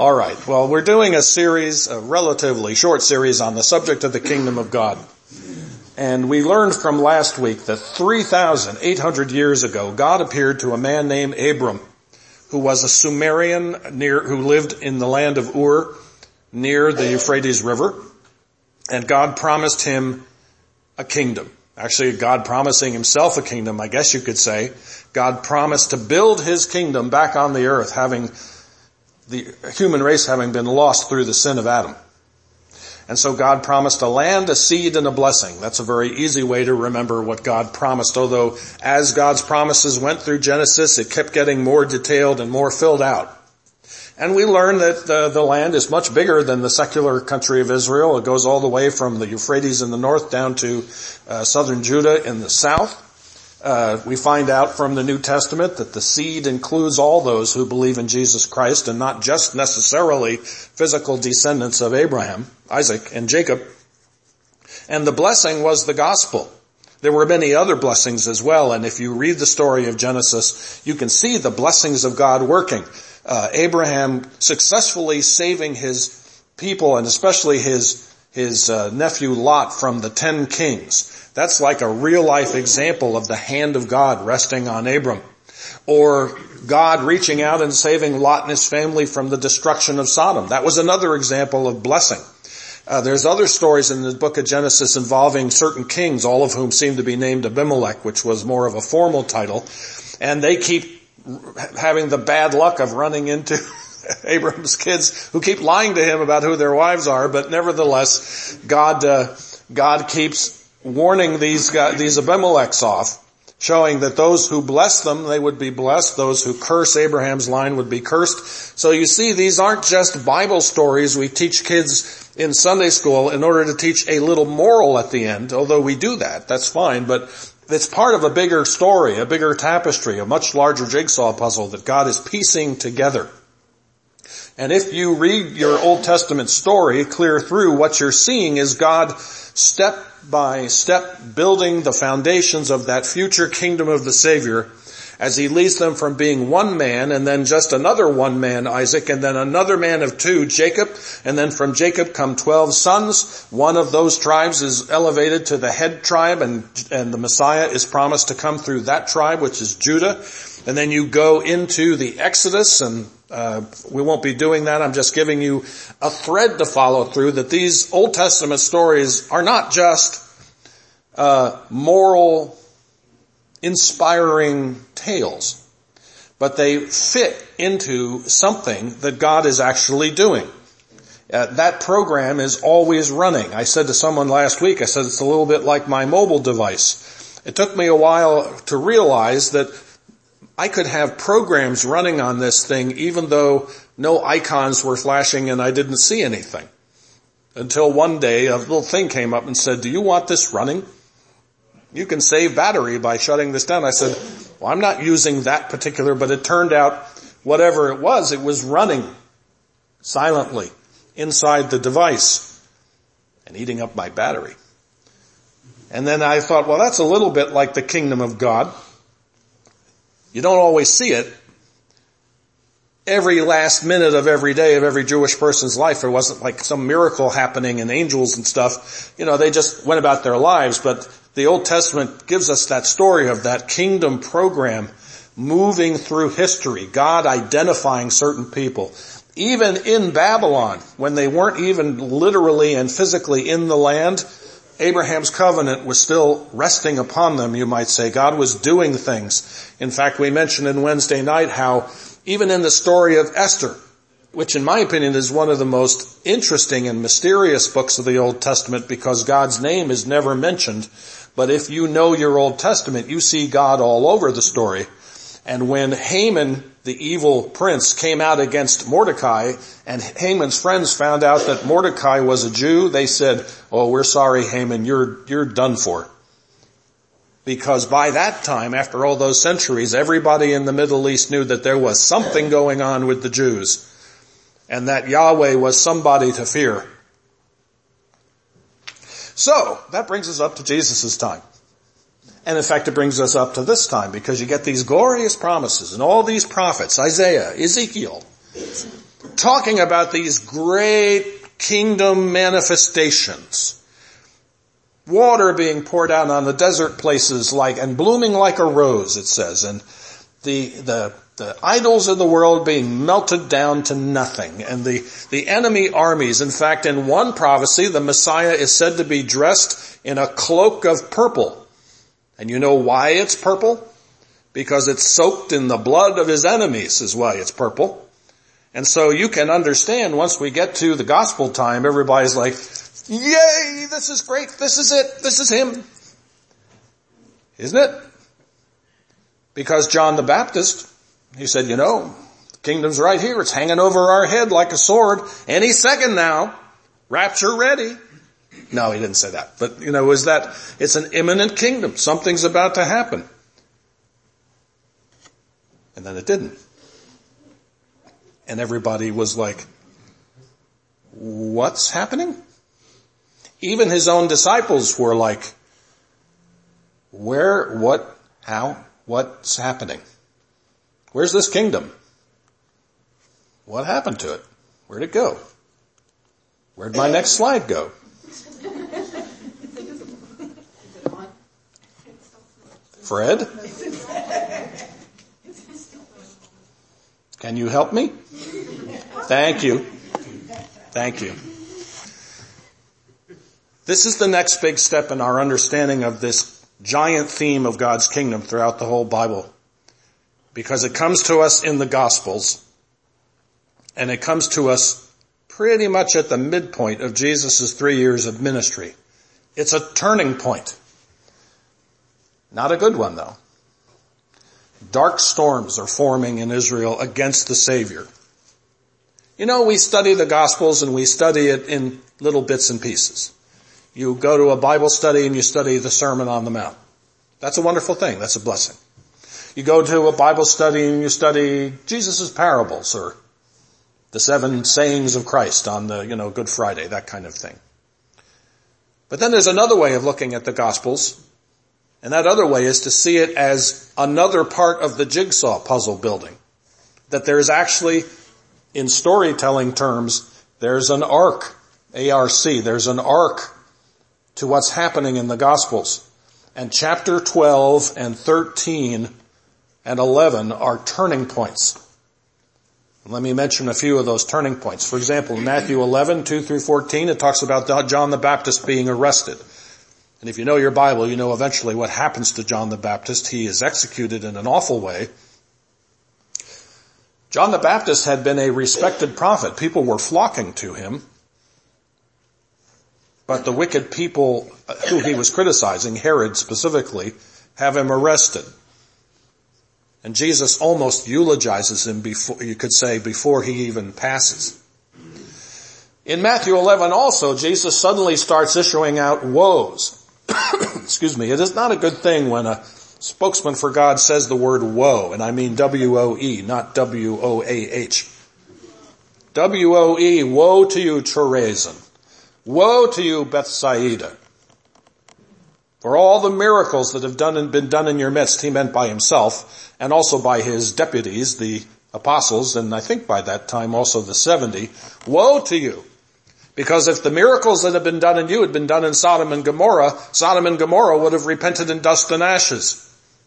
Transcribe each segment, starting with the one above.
All right. Well, we're doing a series, a relatively short series on the subject of the kingdom of God. And we learned from last week that 3,800 years ago, God appeared to a man named Abram, who was a Sumerian who lived in the land of Ur near the Euphrates River. And God promised him a kingdom. Actually, God promising himself a kingdom, I guess you could say. God promised to build his kingdom back on the earth, having the human race having been lost through the sin of Adam. And so God promised a land, a seed, and a blessing. That's a very easy way to remember what God promised, although as God's promises went through Genesis, it kept getting more detailed and more filled out. And we learned that the land is much bigger than the secular country of Israel. It goes all the way from the Euphrates in the north down to southern Judah in the south. We find out from the New Testament that the seed includes all those who believe in Jesus Christ and not just necessarily physical descendants of Abraham, Isaac, and Jacob. And the blessing was the gospel. There were many other blessings as well, and if you read the story of Genesis, you can see the blessings of God working. Abraham successfully saving his people and especially his nephew Lot from the 10 kings. That's like a real life example of the hand of God resting on Abram. Or God reaching out and saving Lot and his family from the destruction of Sodom. That was another example of blessing. There's other stories in the book of Genesis involving certain kings, all of whom seem to be named Abimelech, which was more of a formal title. And they keep having the bad luck of running into Abram's kids who keep lying to him about who their wives are, but nevertheless, God keeps warning these Abimelechs off, showing that those who bless them, they would be blessed. Those who curse Abraham's line would be cursed. So you see, these aren't just Bible stories we teach kids in Sunday school in order to teach a little moral at the end, although we do that, that's fine, but it's part of a bigger story, a bigger tapestry, a much larger jigsaw puzzle that God is piecing together. And if you read your Old Testament story clear through, what you're seeing is God step by step building the foundations of that future kingdom of the Savior as he leads them from being one man and then just another one man, Isaac, and then another man of two, Jacob, and then from Jacob come 12 sons. One of those tribes is elevated to the head tribe and the Messiah is promised to come through that tribe, which is Judah. And then you go into the Exodus, and we won't be doing that. I'm just giving you a thread to follow through, that these Old Testament stories are not just moral, inspiring tales, but they fit into something that God is actually doing. That program is always running. I said to someone last week, I said it's a little bit like my mobile device. It took me a while to realize that I could have programs running on this thing even though no icons were flashing and I didn't see anything. Until one day a little thing came up and said, "Do you want this running? You can save battery by shutting this down." I said, "Well, I'm not using that particular," but it turned out whatever it was running silently inside the device and eating up my battery. And then I thought, well, that's a little bit like the kingdom of God. You don't always see it. Every last minute of every day of every Jewish person's life, it wasn't like some miracle happening and angels and stuff. They just went about their lives. But the Old Testament gives us that story of that kingdom program moving through history, God identifying certain people. Even in Babylon, when they weren't even literally and physically in the land, Abraham's covenant was still resting upon them, you might say. God was doing things. In fact, we mentioned in Wednesday night how even in the story of Esther, which in my opinion is one of the most interesting and mysterious books of the Old Testament because God's name is never mentioned, but if you know your Old Testament, you see God all over the story. And when Haman, the evil prince, came out against Mordecai, and Haman's friends found out that Mordecai was a Jew, they said, "Oh, we're sorry, Haman, you're done for." Because by that time, after all those centuries, everybody in the Middle East knew that there was something going on with the Jews, and that Yahweh was somebody to fear. So, that brings us up to Jesus' time. And in fact, it brings us up to this time because you get these glorious promises and all these prophets, Isaiah, Ezekiel, talking about these great kingdom manifestations. Water being poured out on the desert places and blooming like a rose, it says, and the idols of the world being melted down to nothing, and the enemy armies. In fact, in one prophecy, the Messiah is said to be dressed in a cloak of purple. And you know why it's purple? Because it's soaked in the blood of his enemies is why it's purple. And so you can understand once we get to the gospel time, everybody's like, yay, this is great, this is it, this is him. Isn't it? Because John the Baptist, he said, the kingdom's right here, it's hanging over our head like a sword, any second now, rapture ready. No, he didn't say that, but it's an imminent kingdom, something's about to happen. And then it didn't. And everybody was like, what's happening? Even his own disciples were like, where, what, how, what's happening? Where's this kingdom? What happened to it? Where'd it go? Where'd my next slide go? Fred? Can you help me? Thank you. Thank you. This is the next big step in our understanding of this giant theme of God's kingdom throughout the whole Bible. Because it comes to us in the Gospels, and it comes to us pretty much at the midpoint of Jesus' 3 years of ministry. It's a turning point. Not a good one, though. Dark storms are forming in Israel against the Savior. We study the Gospels and we study it in little bits and pieces. You go to a Bible study and you study the Sermon on the Mount. That's a wonderful thing. That's a blessing. You go to a Bible study and you study Jesus' parables or the 7 sayings of Christ on the, Good Friday, that kind of thing. But then there's another way of looking at the Gospels, and that other way is to see it as another part of the jigsaw puzzle building. That there's actually, in storytelling terms, there's an arc, A-R-C, there's an arc to what's happening in the Gospels. And chapter 12 and 13 and 11 are turning points. Let me mention a few of those turning points. For example, in Matthew 11, 2 through 14, it talks about John the Baptist being arrested. And if you know your Bible, you know eventually what happens to John the Baptist. He is executed in an awful way. John the Baptist had been a respected prophet. People were flocking to him. But the wicked people who he was criticizing, Herod specifically, have him arrested. And Jesus almost eulogizes him before he even passes. In Matthew 11 also, Jesus suddenly starts issuing out woes. Excuse me. It is not a good thing when a spokesman for God says the word woe, and I mean W-O-E, not W-O-A-H. W-O-E, woe to you, Chorazin. Woe to you, Bethsaida. For all the miracles that have been done in your midst, he meant by himself, and also by his deputies, the apostles, and I think by that time also the 70. Woe to you! Because if the miracles that have been done in you had been done in Sodom and Gomorrah would have repented in dust and ashes.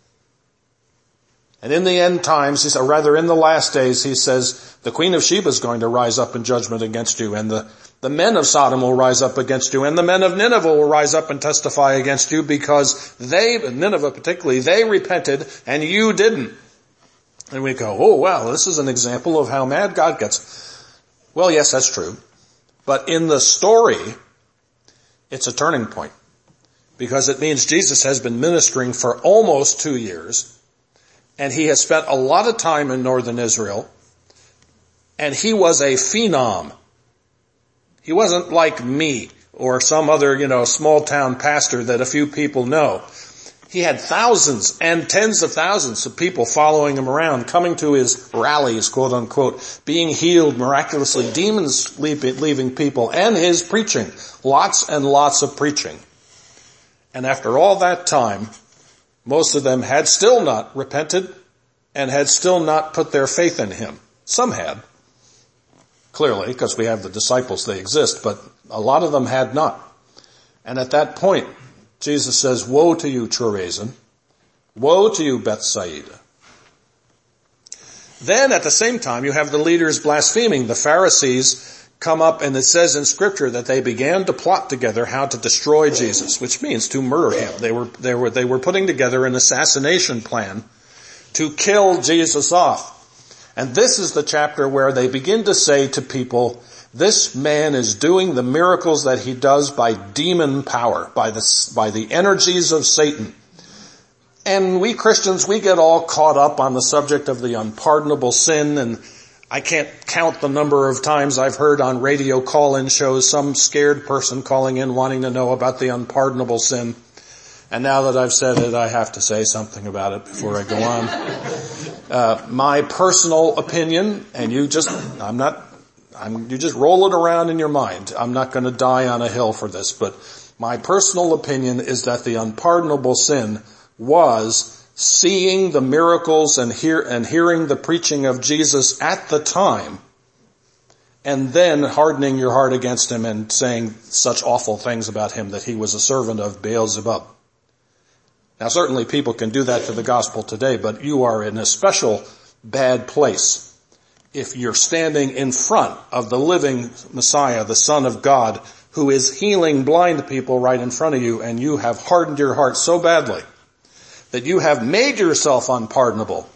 And in the end times, in the last days, he says, the Queen of Sheba is going to rise up in judgment against you, and the men of Sodom will rise up against you, and the men of Nineveh will rise up and testify against you, because Nineveh particularly, they repented and you didn't. And we go, oh wow, this is an example of how mad God gets. Well, yes, that's true. But in the story, it's a turning point. Because it means Jesus has been ministering for almost 2 years, and he has spent a lot of time in northern Israel, and he was a phenom. He wasn't like me or some other, small town pastor that a few people know. He had thousands and tens of thousands of people following him around, coming to his rallies, quote unquote, being healed miraculously, demons leaving people, and his preaching. Lots and lots of preaching. And after all that time, most of them had still not repented and had still not put their faith in him. Some had. clearly, because we have the disciples, they exist, but a lot of them had not. And at that point, Jesus says, woe to you, Chorazin. Woe to you, Bethsaida. Then at the same time, you have the leaders blaspheming. The Pharisees come up, and it says in Scripture that they began to plot together how to destroy Jesus, which means to murder him. They were putting together an assassination plan to kill Jesus off. And this is the chapter where they begin to say to people, this man is doing the miracles that he does by demon power, by the energies of Satan. And we Christians, we get all caught up on the subject of the unpardonable sin, and I can't count the number of times I've heard on radio call-in shows some scared person calling in wanting to know about the unpardonable sin. And now that I've said it, I have to say something about it before I go on. My personal opinion, and you just roll it around in your mind. I'm not going to die on a hill for this, but my personal opinion is that the unpardonable sin was seeing the miracles and hearing the preaching of Jesus at the time, and then hardening your heart against him and saying such awful things about him that he was a servant of Beelzebub. Now certainly people can do that to the gospel today, but you are in a special bad place if you're standing in front of the living Messiah, the Son of God, who is healing blind people right in front of you, and you have hardened your heart so badly that you have made yourself unpardonable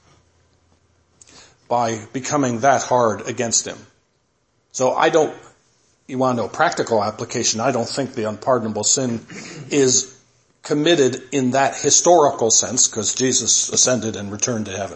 by becoming that hard against him. So you want to know practical application, I don't think the unpardonable sin is committed in that historical sense, because Jesus ascended and returned to heaven.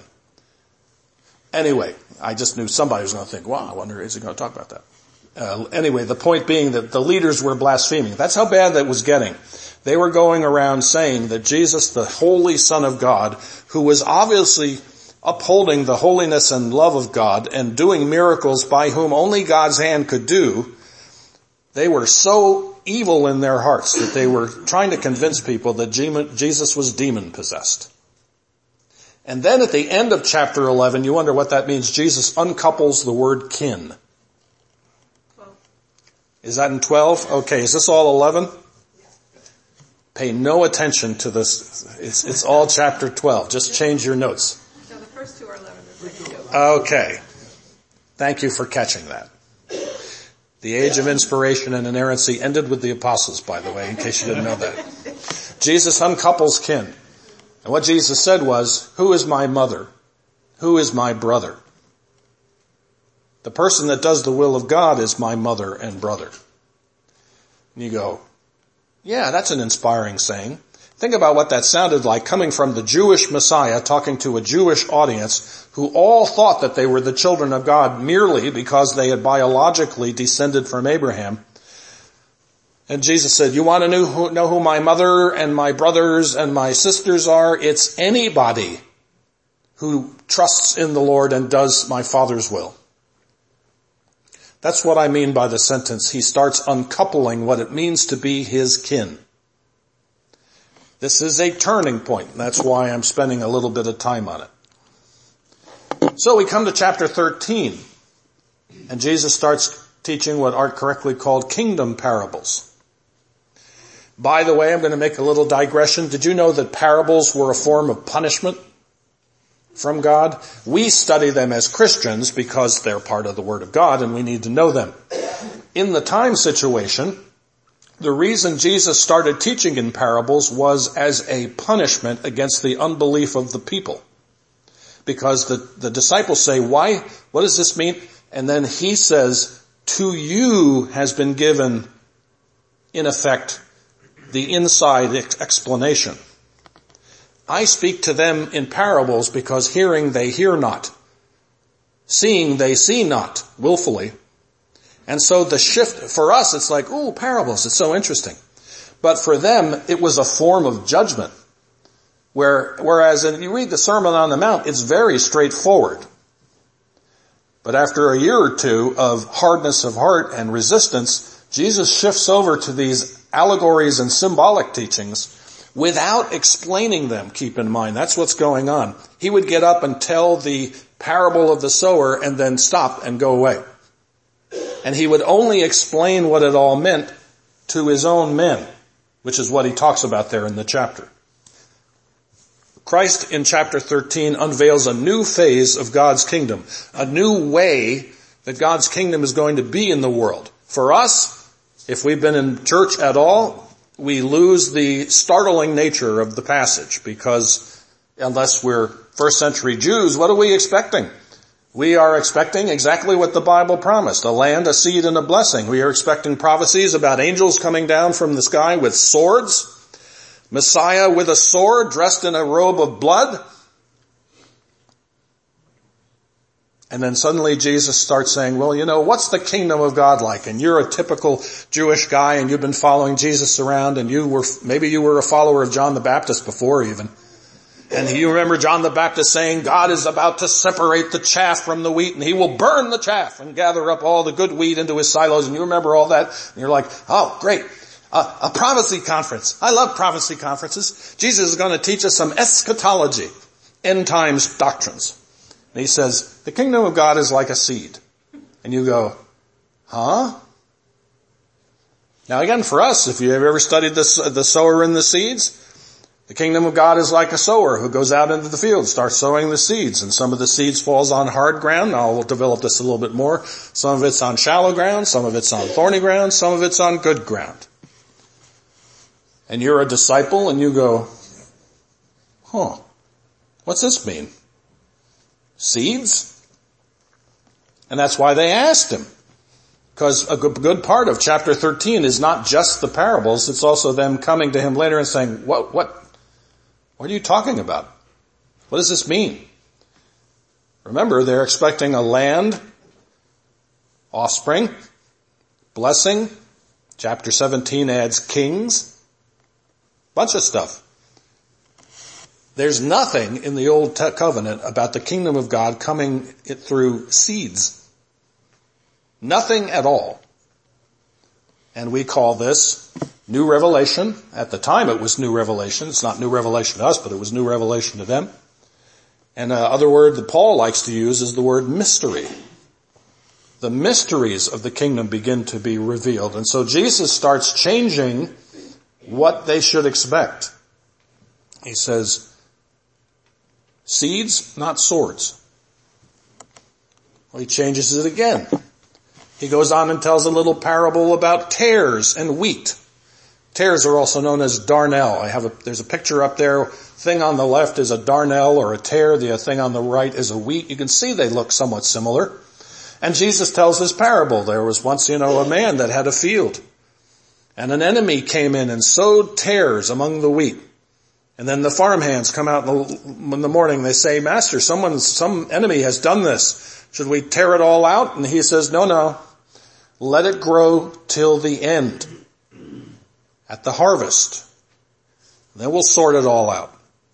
Anyway, I just knew somebody was going to think, wow, I wonder, is he going to talk about that? Anyway, the point being that the leaders were blaspheming. That's how bad that was getting. They were going around saying that Jesus, the holy Son of God, who was obviously upholding the holiness and love of God and doing miracles by whom only God's hand could do, they were so evil in their hearts that they were trying to convince people that Jesus was demon-possessed. And then at the end of chapter 11, you wonder what that means. Jesus uncouples the word kin. 12. Is that in 12? Okay, is this all 11? Pay no attention to this. It's all chapter 12. Just change your notes. No, the first two are 11. The second two. Okay. Thank you for catching that. The age of inspiration and inerrancy ended with the apostles, by the way, in case you didn't know that. Jesus uncouples kin. And what Jesus said was, who is my mother? Who is my brother? The person that does the will of God is my mother and brother. And you go, yeah, that's an inspiring saying. Think about what that sounded like coming from the Jewish Messiah talking to a Jewish audience who all thought that they were the children of God merely because they had biologically descended from Abraham. And Jesus said, you want to know who my mother and my brothers and my sisters are? It's anybody who trusts in the Lord and does my Father's will. That's what I mean by the sentence. He starts uncoupling what it means to be his kin. This is a turning point. And that's why I'm spending a little bit of time on it. So we come to chapter 13. And Jesus starts teaching what Art correctly called kingdom parables. By the way, I'm going to make a little digression. Did you know that parables were a form of punishment from God? We study them as Christians because they're part of the Word of God and we need to know them. In the time situation, the reason Jesus started teaching in parables was as a punishment against the unbelief of the people. Because the disciples say, why? What does this mean? And then he says, to you has been given, in effect, the inside explanation. I speak to them in parables because hearing they hear not. Seeing they see not willfully. And so the shift, for us it's like, ooh, parables, it's so interesting. But for them it was a form of judgment. Whereas if you read the Sermon on the Mount, it's very straightforward. But after a year or two of hardness of heart and resistance, Jesus shifts over to these allegories and symbolic teachings without explaining them, keep in mind. That's what's going on. He would get up and tell the parable of the sower and then stop and go away. and he would only explain what it all meant to his own men, which is what he talks about there in the chapter. Christ in chapter 13 unveils a new phase of God's kingdom, a new way that God's kingdom is going to be in the world. For us, if we've been in church at all, we lose the startling nature of the passage, because unless we're first century Jews, what are we expecting? We are expecting exactly what the Bible promised, a land, a seed, and a blessing. We are expecting prophecies about angels coming down from the sky with swords, Messiah with a sword dressed in a robe of blood. And then suddenly Jesus starts saying, well, what's the kingdom of God like? And you're a typical Jewish guy and you've been following Jesus around, and maybe you were a follower of John the Baptist before even. And you remember John the Baptist saying, God is about to separate the chaff from the wheat, and he will burn the chaff and gather up all the good wheat into his silos. And you remember all that. And you're like, oh, great. A prophecy conference. I love prophecy conferences. Jesus is going to teach us some eschatology, end times doctrines. And he says, the kingdom of God is like a seed. And you go, huh? Now again, for us, if you have ever studied the sower and the seeds, the kingdom of God is like a sower who goes out into the field, starts sowing the seeds, and some of the seeds falls on hard ground. Now we'll develop this a little bit more. Some of it's on shallow ground, some of it's on thorny ground, some of it's on good ground. And you're a disciple and you go, what's this mean? Seeds? And that's why they asked him. Because a good part of chapter 13 is not just the parables, it's also them coming to him later and saying, what are you talking about? What does this mean? Remember, they're expecting a land, offspring, blessing. Chapter 17 adds kings. Bunch of stuff. There's nothing in the Old Covenant about the kingdom of God coming through seeds. Nothing at all. And we call this new revelation. At the time it was new revelation. It's not new revelation to us, but it was new revelation to them. And other word that Paul likes to use is the word mystery. The mysteries of the kingdom begin to be revealed. And so Jesus starts changing what they should expect. He says, seeds, not swords. Well, he changes it again. He goes on and tells a little parable about tares and wheat. Tares are also known as darnel. There's a picture up there. Thing on the left is a darnel or a tare. The thing on the right is a wheat. You can see they look somewhat similar. And Jesus tells this parable. There was once, a man that had a field. And an enemy came in and sowed tares among the wheat. And then the farmhands come out in the morning. They say, Master, some enemy has done this. Should we tear it all out? And he says, no. Let it grow till the end. At the harvest. Then we'll sort it all out.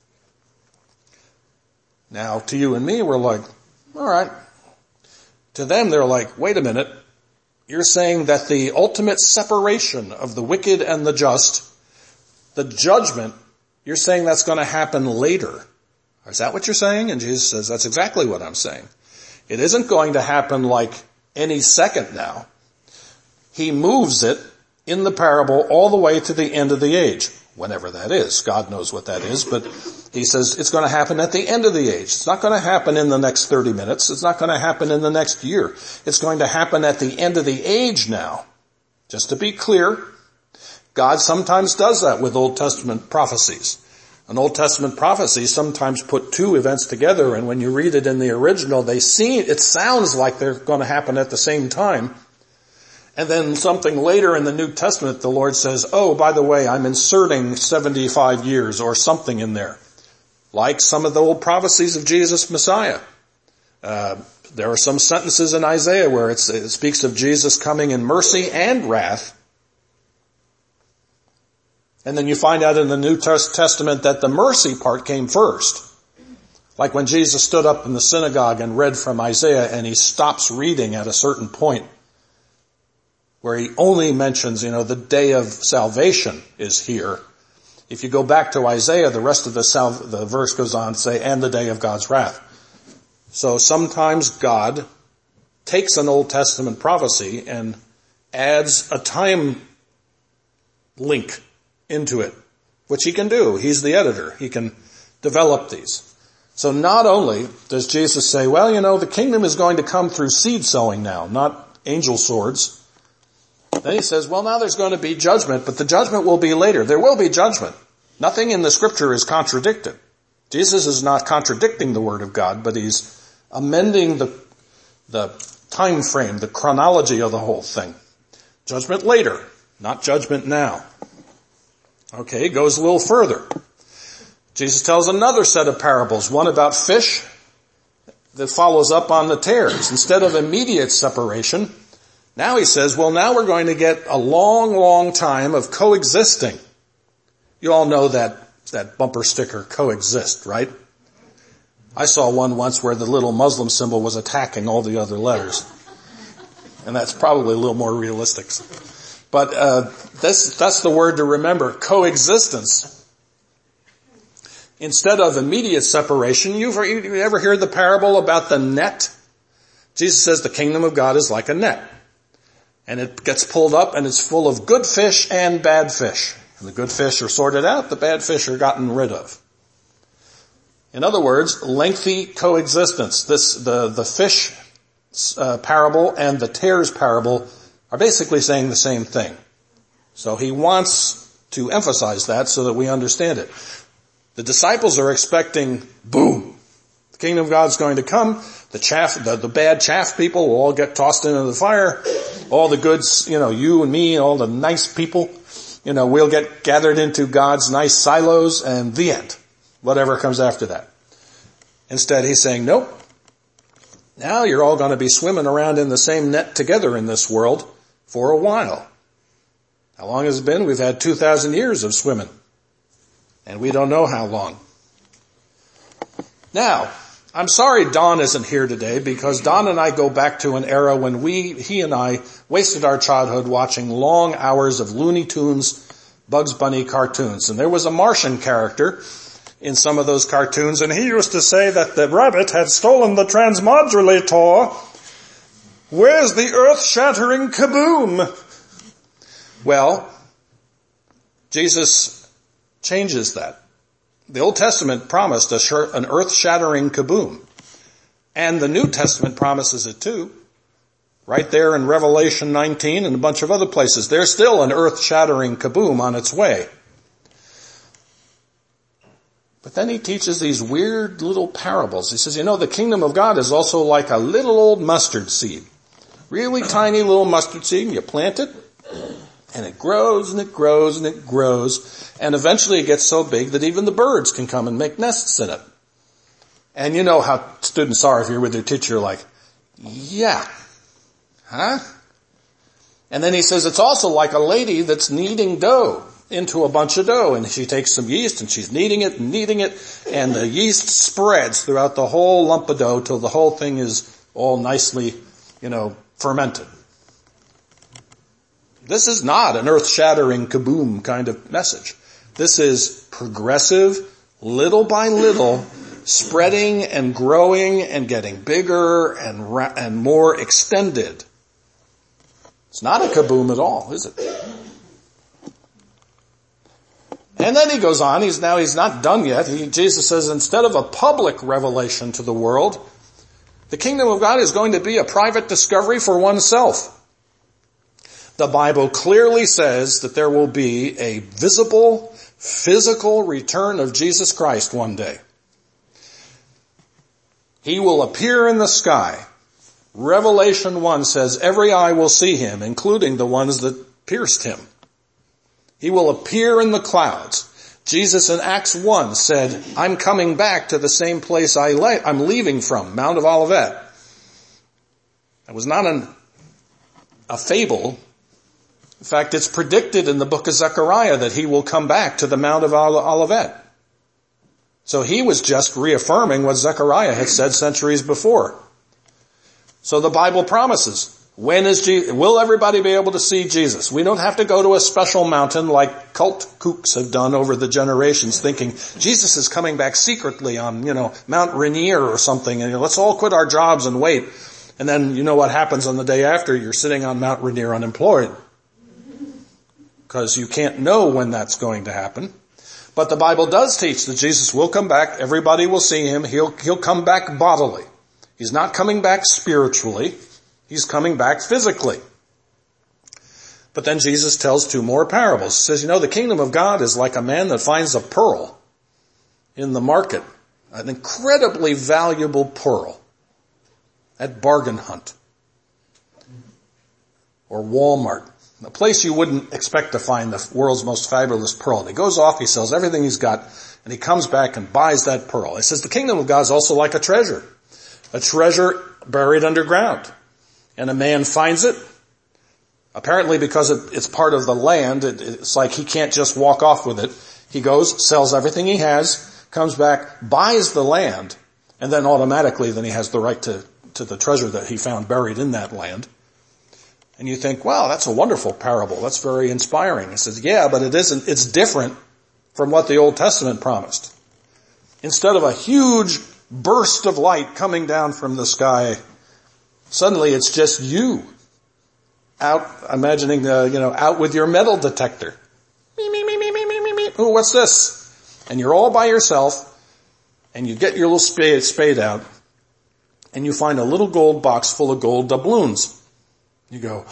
Now, to you and me, we're like, all right. To them, they're like, wait a minute. You're saying that the ultimate separation of the wicked and the just, the judgment, you're saying that's going to happen later. Is that what you're saying? And Jesus says, that's exactly what I'm saying. It isn't going to happen like any second now. He moves it in the parable all the way to the end of the age. Whenever that is. God knows what that is. But he says it's going to happen at the end of the age. It's not going to happen in the next 30 minutes. It's not going to happen in the next year. It's going to happen at the end of the age now. Just to be clear, God sometimes does that with Old Testament prophecies. An Old Testament prophecy sometimes put two events together, and when you read it in the original, it sounds like they're going to happen at the same time. And then something later in the New Testament, the Lord says, oh, by the way, I'm inserting 75 years or something in there. Like some of the old prophecies of Jesus Messiah. There are some sentences in Isaiah where it speaks of Jesus coming in mercy and wrath. And then you find out in the New Testament that the mercy part came first. Like when Jesus stood up in the synagogue and read from Isaiah, and he stops reading at a certain point, where he only mentions, the day of salvation is here. If you go back to Isaiah, the rest of the verse goes on to say, and the day of God's wrath. So sometimes God takes an Old Testament prophecy and adds a time link into it, which he can do. He's the editor. He can develop these. So not only does Jesus say, well, the kingdom is going to come through seed sowing now, not angel swords. Then he says, well, now there's going to be judgment, but the judgment will be later. There will be judgment. Nothing in the scripture is contradicted. Jesus is not contradicting the word of God, but he's amending the time frame, the chronology of the whole thing. Judgment later, not judgment now. Okay, it goes a little further. Jesus tells another set of parables, one about fish that follows up on the tares. Instead of immediate separation, now he says, well, now we're going to get a long, long time of coexisting. You all know that bumper sticker, coexist, right? I saw one once where the little Muslim symbol was attacking all the other letters. And that's probably a little more realistic. But that's the word to remember, coexistence. Instead of immediate separation, you ever hear the parable about the net? Jesus says the kingdom of God is like a net. And it gets pulled up and it's full of good fish and bad fish. And the good fish are sorted out, the bad fish are gotten rid of. In other words, lengthy coexistence. The fish parable and the tares parable are basically saying the same thing. So he wants to emphasize that so that we understand it. The disciples are expecting, boom, the kingdom of God's going to come. The bad chaff people will all get tossed into the fire. All the goods, you and me, all the nice people, we'll get gathered into God's nice silos and the end. Whatever comes after that. Instead, he's saying, nope. Now you're all going to be swimming around in the same net together in this world for a while. How long has it been? We've had 2,000 years of swimming. And we don't know how long. Now, I'm sorry Don isn't here today because Don and I go back to an era when he and I wasted our childhood watching long hours of Looney Tunes, Bugs Bunny cartoons. And there was a Martian character in some of those cartoons, and he used to say that the rabbit had stolen the transmodulator. Where's the earth-shattering kaboom? Well, Jesus changes that. The Old Testament promised an earth-shattering kaboom. And the New Testament promises it too. Right there in Revelation 19 and a bunch of other places. There's still an earth-shattering kaboom on its way. But then he teaches these weird little parables. He says, the kingdom of God is also like a little old mustard seed. Really tiny little mustard seed. You plant it, and it grows and it grows and it grows. And eventually it gets so big that even the birds can come and make nests in it. And you know how students are if you're with your teacher, like, yeah. Huh? And then he says it's also like a lady that's kneading dough into a bunch of dough. And she takes some yeast and she's kneading it, and the yeast spreads throughout the whole lump of dough till the whole thing is all nicely, fermented. This is not an earth-shattering kaboom kind of message. This is progressive, little by little, spreading and growing and getting bigger and more extended. It's not a kaboom at all, is it? And then he goes on, he's not done yet. Jesus says instead of a public revelation to the world, the kingdom of God is going to be a private discovery for oneself. The Bible clearly says that there will be a visible, physical return of Jesus Christ one day. He will appear in the sky. Revelation 1 says every eye will see him, including the ones that pierced him. He will appear in the clouds. Jesus in Acts 1 said, I'm coming back to the same place I'm leaving from, Mount of Olivet. It was not a fable. In fact, it's predicted in the book of Zechariah that he will come back to the Mount of Olivet. So he was just reaffirming what Zechariah had said centuries before. So the Bible promises, will everybody be able to see Jesus? We don't have to go to a special mountain like cult kooks have done over the generations thinking Jesus is coming back secretly on, Mount Rainier or something, and let's all quit our jobs and wait. And then you know what happens on the day after? You're sitting on Mount Rainier unemployed. Because you can't know when that's going to happen. But the Bible does teach that Jesus will come back. Everybody will see him. He'll come back bodily. He's not coming back spiritually. He's coming back physically. But then Jesus tells two more parables. He says, the kingdom of God is like a man that finds a pearl in the market. An incredibly valuable pearl at Bargain Hunt or Walmart. A place you wouldn't expect to find the world's most fabulous pearl. And he goes off, he sells everything he's got, and he comes back and buys that pearl. He says the kingdom of God is also like a treasure buried underground. And a man finds it, apparently because it's part of the land. It's like he can't just walk off with it. He goes, sells everything he has, comes back, buys the land, and then automatically then he has the right to the treasure that he found buried in that land. And you think, wow, that's a wonderful parable. That's very inspiring. He says, yeah, but it isn't. It's different from what the Old Testament promised. Instead of a huge burst of light coming down from the sky, suddenly it's just you out, imagining, out with your metal detector. Me, me, me, me, me, me, me, me. Ooh, what's this? And you're all by yourself, and you get your little spade out, and you find a little gold box full of gold doubloons. You go,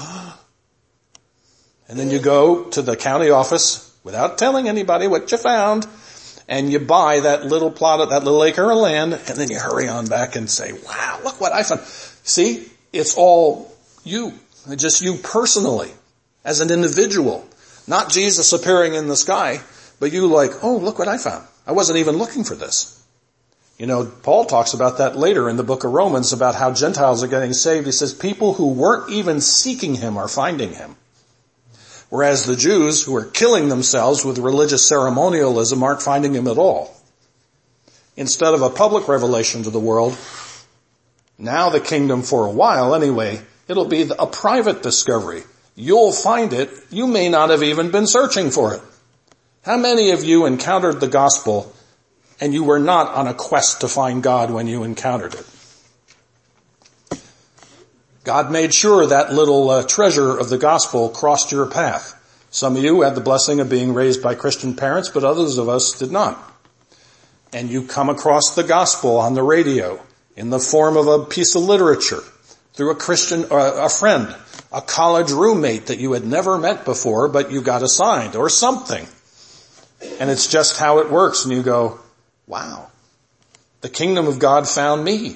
and then you go to the county office without telling anybody what you found, and you buy that little plot of that little acre of land, and then you hurry on back and say, wow, look what I found. See, it's all you, just you personally, as an individual, not Jesus appearing in the sky, but you like, oh, look what I found. I wasn't even looking for this. Paul talks about that later in the book of Romans about how Gentiles are getting saved. He says people who weren't even seeking him are finding him. Whereas the Jews who are killing themselves with religious ceremonialism aren't finding him at all. Instead of a public revelation to the world, now the kingdom for a while anyway, it'll be a private discovery. You'll find it. You may not have even been searching for it. How many of you encountered the gospel and you were not on a quest to find God when you encountered it? God made sure that little treasure of the gospel crossed your path. Some of you had the blessing of being raised by Christian parents, but others of us did not. And you come across the gospel on the radio in the form of a piece of literature through a Christian, a friend, a college roommate that you had never met before, but you got assigned or something. And it's just how it works. And you go, wow, the kingdom of God found me.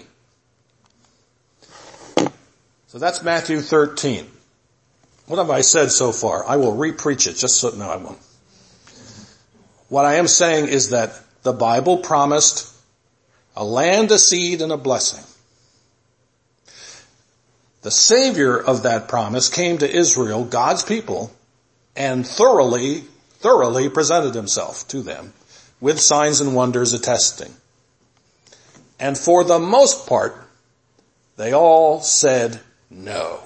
So that's Matthew 13. What have I said so far? I will re-preach it just so, no, I won't. What I am saying is that the Bible promised a land, a seed, and a blessing. The Savior of that promise came to Israel, God's people, and thoroughly presented himself to them with signs and wonders attesting. And for the most part, they all said no.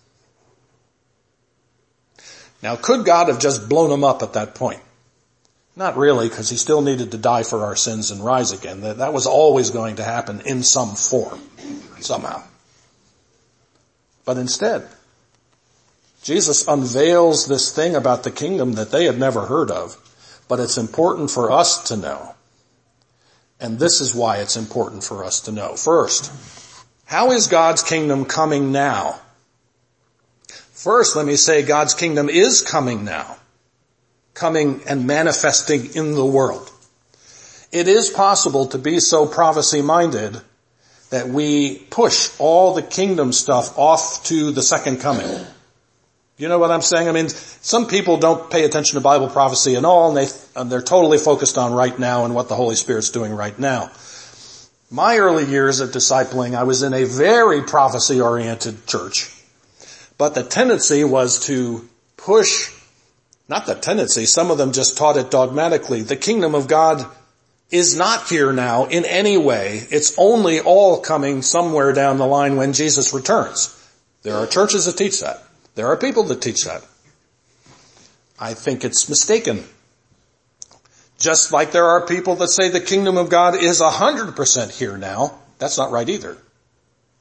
Now, could God have just blown them up at that point? Not really, because he still needed to die for our sins and rise again. That was always going to happen in some form, somehow. But instead, Jesus unveils this thing about the kingdom that they had never heard of, but it's important for us to know. And this is why it's important for us to know. First, how is God's kingdom coming now? First, let me say God's kingdom is coming now, coming and manifesting in the world. It is possible to be so prophecy-minded that we push all the kingdom stuff off to the second coming. You know what I'm saying? I mean, some people don't pay attention to Bible prophecy at all, and they're totally focused on right now and what the Holy Spirit's doing right now. My early years of discipling, I was in a very prophecy-oriented church. But the tendency was to push, not the tendency, some of them just taught it dogmatically. The kingdom of God is not here now in any way. It's only all coming somewhere down the line when Jesus returns. There are churches that teach that. There are people that teach that. I think it's mistaken. Just like there are people that say the kingdom of God is 100% here now. That's not right either.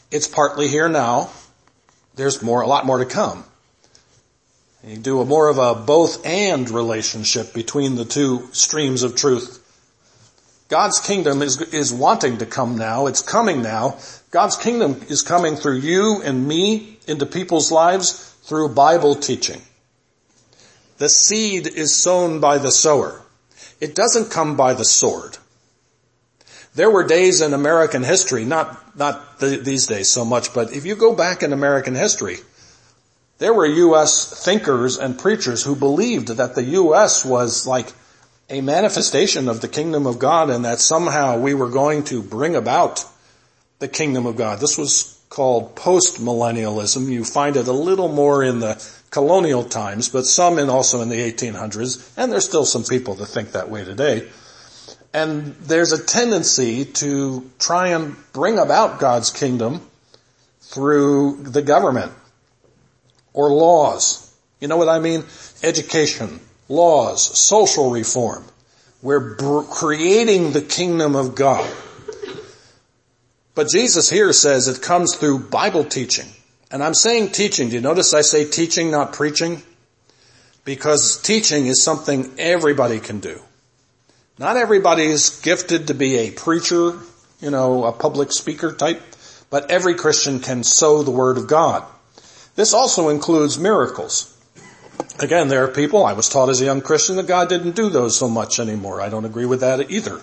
It's partly here now. There's a lot more to come. You do more of a both and relationship between the two streams of truth. God's kingdom is wanting to come now. It's coming now. God's kingdom is coming through you and me into people's lives through Bible teaching. The seed is sown by the sower. It doesn't come by the sword. There were days in American history, not these days so much, but if you go back in American history, there were U.S. thinkers and preachers who believed that the U.S. was like a manifestation of the kingdom of God and that somehow we were going to bring about the kingdom of God. This was called post-millennialism. You find it a little more in the colonial times, but some also in the 1800s, and there's still some people that think that way today. And there's a tendency to try and bring about God's kingdom through the government or laws. You know what I mean? Education, laws, social reform. We're creating the kingdom of God. But Jesus here says it comes through Bible teaching. And I'm saying teaching. Do you notice I say teaching, not preaching? Because teaching is something everybody can do. Not everybody's gifted to be a preacher, a public speaker type, but every Christian can sow the word of God. This also includes miracles. Again, there are people, I was taught as a young Christian that God didn't do those so much anymore. I don't agree with that either.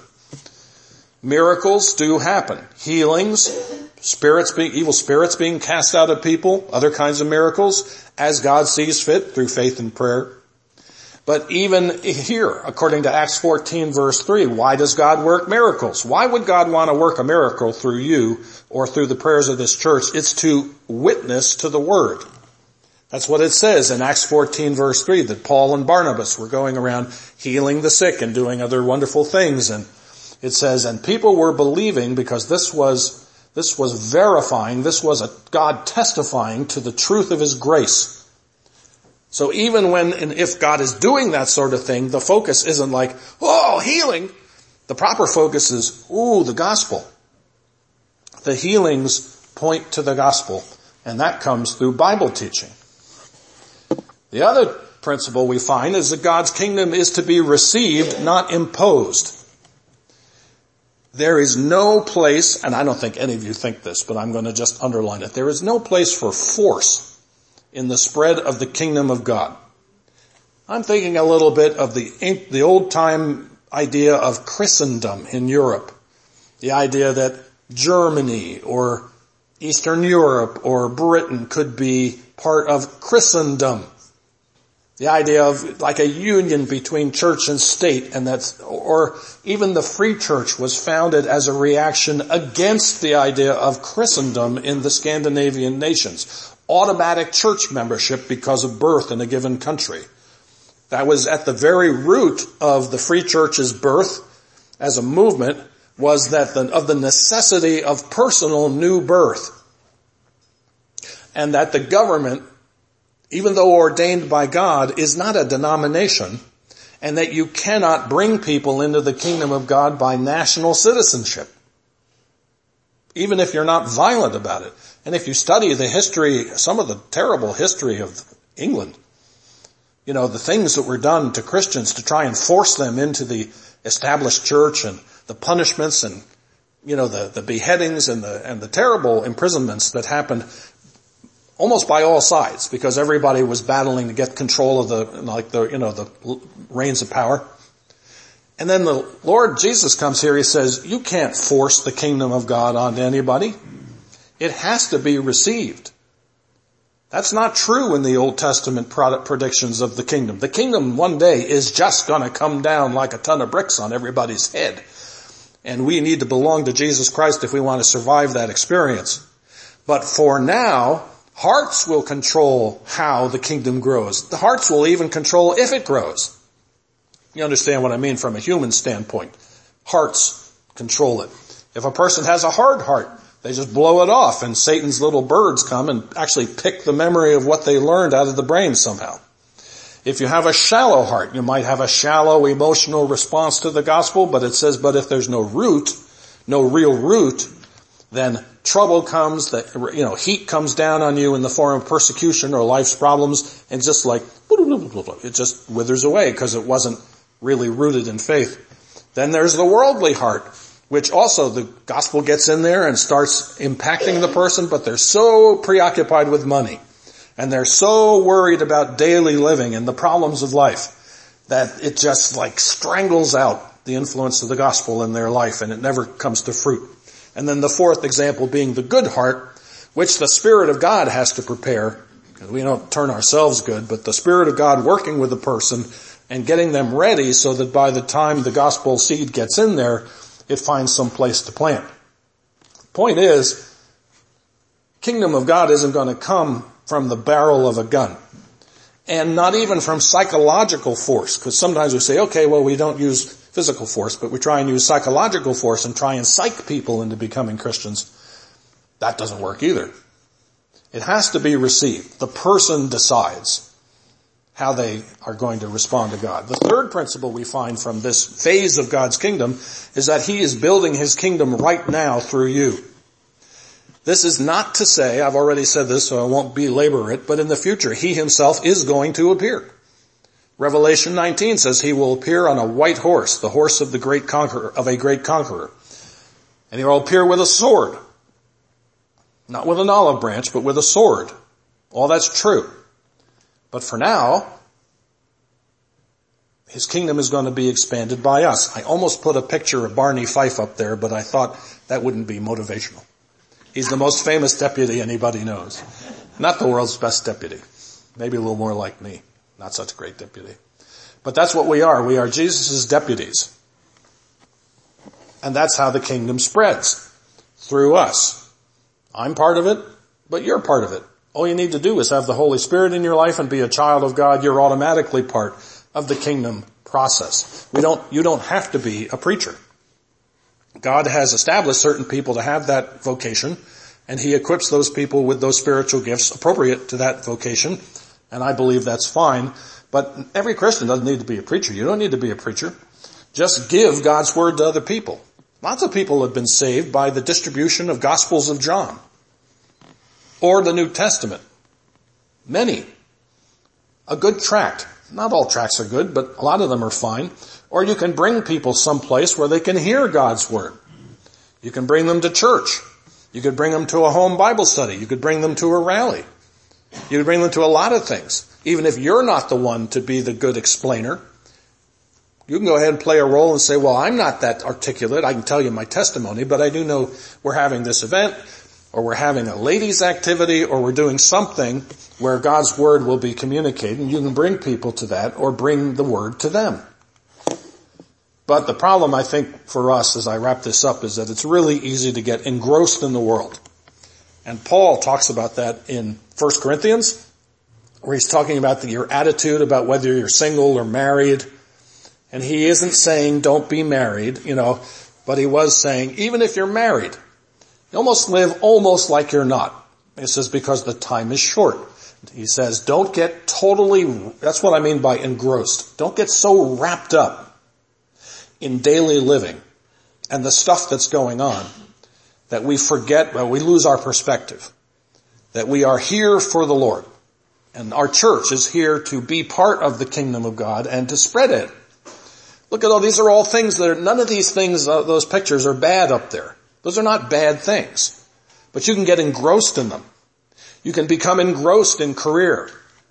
Miracles do happen. Healings, evil spirits being cast out of people, other kinds of miracles, as God sees fit through faith and prayer. But even here, according to Acts 14 verse 3, why does God work miracles? Why would God want to work a miracle through you or through the prayers of this church? It's to witness to the word. That's what it says in Acts 14 verse 3, that Paul and Barnabas were going around healing the sick and doing other wonderful things. And it says, and people were believing because this was verifying, this was a God testifying to the truth of his grace. So even when and if God is doing that sort of thing, the focus isn't like, oh, healing. The proper focus is, the gospel. The healings point to the gospel, and that comes through Bible teaching. The other principle we find is that God's kingdom is to be received, not imposed. There is no place, and I don't think any of you think this, but I'm going to just underline it. There is no place for force in the spread of the kingdom of God. I'm thinking a little bit of the old time idea of Christendom in Europe. The idea that Germany or Eastern Europe or Britain could be part of Christendom. The idea of like a union between church and state, and or even the free church was founded as a reaction against the idea of Christendom in the Scandinavian nations. Automatic church membership because of birth in a given country. That was at the very root of the free church's birth as a movement, was that of the necessity of personal new birth. And that the government, even though ordained by God, is not a denomination, and that you cannot bring people into the kingdom of God by national citizenship, even if you're not violent about it. And if you study the history, some of the terrible history of England, the things that were done to Christians to try and force them into the established church, and the punishments, and the beheadings and the terrible imprisonments that happened almost by all sides, because everybody was battling to get control of the reins of power. And then the Lord Jesus comes here, he says, you can't force the kingdom of God onto anybody. It has to be received. That's not true in the Old Testament predictions of the kingdom. The kingdom one day is just going to come down like a ton of bricks on everybody's head. And we need to belong to Jesus Christ if we want to survive that experience. But for now, hearts will control how the kingdom grows. The hearts will even control if it grows. You understand what I mean from a human standpoint. Hearts control it. If a person has a hard heart, they just blow it off, and Satan's little birds come and actually pick the memory of what they learned out of the brain somehow. If you have a shallow heart, you might have a shallow emotional response to the gospel, but it says, but if there's no root, no real root, then trouble comes, that, heat comes down on you in the form of persecution or life's problems, and just like, it just withers away because it wasn't really rooted in faith. Then there's the worldly heart, which also the gospel gets in there and starts impacting the person, but they're so preoccupied with money, and they're so worried about daily living and the problems of life that it just like strangles out the influence of the gospel in their life, and it never comes to fruit. And then the fourth example being the good heart, which the Spirit of God has to prepare, because we don't turn ourselves good, but the Spirit of God working with the person and getting them ready so that by the time the gospel seed gets in there, it finds some place to plant. Point is, kingdom of God isn't going to come from the barrel of a gun. And not even from psychological force, because sometimes we say, okay, well, we don't use physical force, but we try and use psychological force and try and psych people into becoming Christians. That doesn't work either. It has to be received. The person decides how they are going to respond to God. The third principle we find from this phase of God's kingdom is that He is building His kingdom right now through you. This is not to say, I've already said this so I won't belabor it, but in the future He Himself is going to appear. Revelation 19 says He will appear on a white horse, the horse of a great conqueror. And He will appear with a sword. Not with an olive branch, but with a sword. All that's true. But for now, His kingdom is going to be expanded by us. I almost put a picture of Barney Fife up there, but I thought that wouldn't be motivational. He's the most famous deputy anybody knows. Not the world's best deputy. Maybe a little more like me. Not such a great deputy. But that's what we are. We are Jesus' deputies. And that's how the kingdom spreads. Through us. I'm part of it, but you're part of it. All you need to do is have the Holy Spirit in your life and be a child of God. You're automatically part of the kingdom process. You don't have to be a preacher. God has established certain people to have that vocation, and He equips those people with those spiritual gifts appropriate to that vocation, and I believe that's fine. But every Christian doesn't need to be a preacher. You don't need to be a preacher. Just give God's word to other people. Lots of people have been saved by the distribution of Gospels of John or the New Testament. Many. A good tract. Not all tracts are good, but a lot of them are fine. Or you can bring people someplace where they can hear God's word. You can bring them to church. You could bring them to a home Bible study. You could bring them to a rally. You could bring them to a lot of things. Even if you're not the one to be the good explainer, you can go ahead and play a role and say, well, I'm not that articulate. I can tell you my testimony, but I do know we're having this event, or we're having a ladies' activity, or we're doing something where God's word will be communicated, and you can bring people to that or bring the word to them. But the problem, I think, for us as I wrap this up is that it's really easy to get engrossed in the world. And Paul talks about that in 1 Corinthians, where he's talking about your attitude about whether you're single or married. And he isn't saying don't be married, but he was saying even if you're married, you almost live almost like you're not. He says because the time is short. He says don't get that's what I mean by engrossed. Don't get so wrapped up in daily living and the stuff that's going on that we we lose our perspective. That we are here for the Lord. And our church is here to be part of the kingdom of God and to spread it. Look at these are all things none of these things, those pictures are bad up there. Those are not bad things. But you can get engrossed in them. You can become engrossed in career.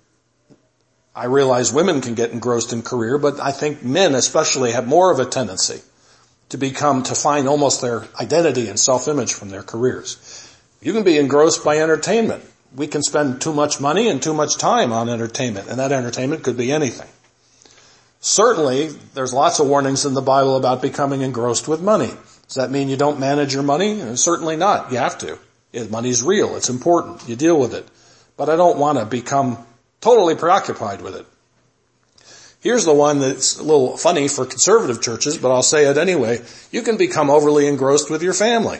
I realize women can get engrossed in career, but I think men especially have more of a tendency to find almost their identity and self-image from their careers. You can be engrossed by entertainment. We can spend too much money and too much time on entertainment, and that entertainment could be anything. Certainly, there's lots of warnings in the Bible about becoming engrossed with money. Does that mean you don't manage your money? Certainly not. You have to. Money's real. It's important. You deal with it. But I don't want to become totally preoccupied with it. Here's the one that's a little funny for conservative churches, but I'll say it anyway. You can become overly engrossed with your family.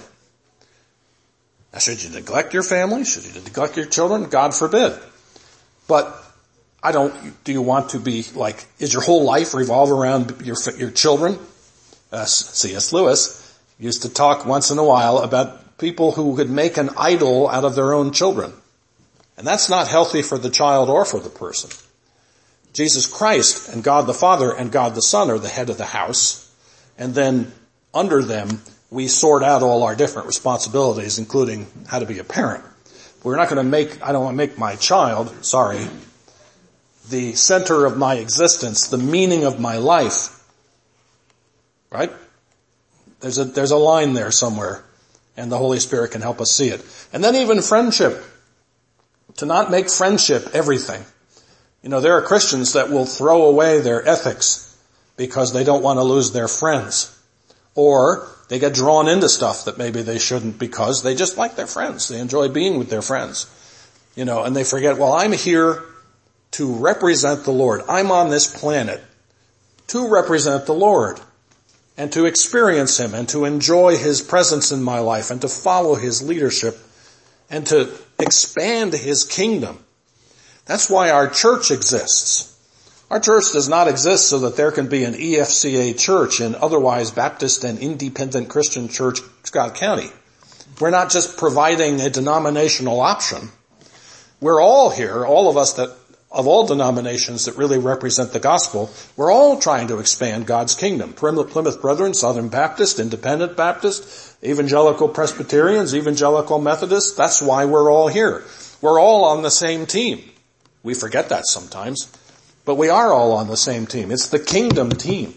Now, should you neglect your family? Should you neglect your children? God forbid. But do you want to be is your whole life revolve around your children? C.S. Lewis used to talk once in a while about people who could make an idol out of their own children. And that's not healthy for the child or for the person. Jesus Christ and God the Father and God the Son are the head of the house. And then under them, we sort out all our different responsibilities, including how to be a parent. I don't want to make my child, the center of my existence, the meaning of my life. Right? There's a line there somewhere, and the Holy Spirit can help us see it. And then even friendship. To not make friendship everything. There are Christians that will throw away their ethics because they don't want to lose their friends. Or they get drawn into stuff that maybe they shouldn't because they just like their friends. They enjoy being with their friends. And they forget, well, I'm here to represent the Lord. I'm on this planet to represent the Lord and to experience Him and to enjoy His presence in my life and to follow His leadership and to expand His kingdom. That's why our church exists. Our church does not exist so that there can be an EFCA church, an otherwise Baptist and independent Christian church, Scott County. We're not just providing a denominational option. We're all here, all of us that, of all denominations that really represent the gospel, we're all trying to expand God's kingdom. Plymouth Brethren, Southern Baptist, Independent Baptist, Evangelical Presbyterians, Evangelical Methodists, that's why we're all here. We're all on the same team. We forget that sometimes. But we are all on the same team. It's the kingdom team.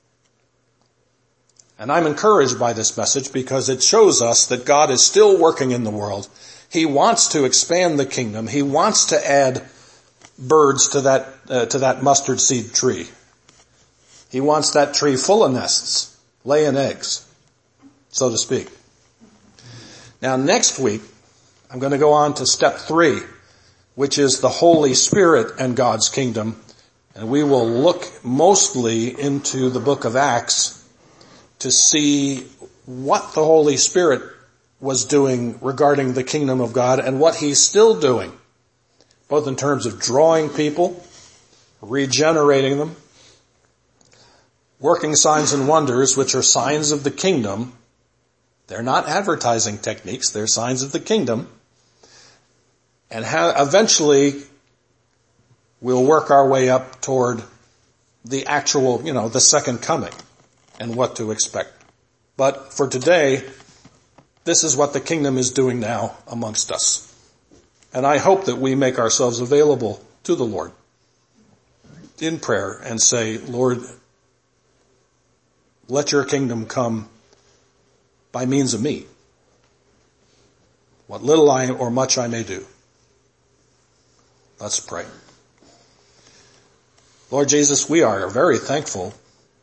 And I'm encouraged by this message because it shows us that God is still working in the world. He wants to expand the kingdom. He wants to add birds to that mustard seed tree. He wants that tree full of nests, laying eggs, so to speak. Now next week, I'm going to go on to step 3, which is the Holy Spirit and God's kingdom. And we will look mostly into the book of Acts to see what the Holy Spirit was doing regarding the kingdom of God and what He's still doing, both in terms of drawing people, regenerating them, working signs and wonders, which are signs of the kingdom. They're not advertising techniques, they're signs of the kingdom. And how eventually we'll work our way up toward the actual, the second coming and what to expect. But for today, this is what the kingdom is doing now amongst us. And I hope that we make ourselves available to the Lord in prayer and say, Lord, let your kingdom come by means of me, what little or much I may do. Let's pray. Lord Jesus, we are very thankful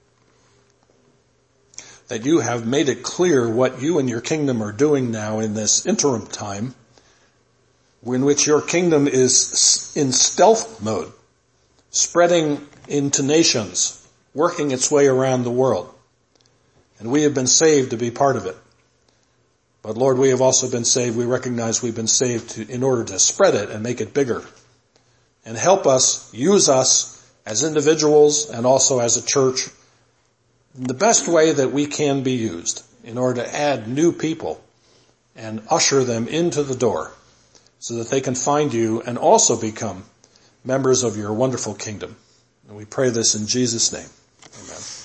that you have made it clear what you and your kingdom are doing now in this interim time, in which your kingdom is in stealth mode, spreading into nations, working its way around the world. And we have been saved to be part of it. But Lord, we have also been saved. We recognize we've been saved in order to spread it and make it bigger. And help us, use us as individuals and also as a church in the best way that we can be used in order to add new people and usher them into the door so that they can find you and also become members of your wonderful kingdom. And we pray this in Jesus' name. Amen.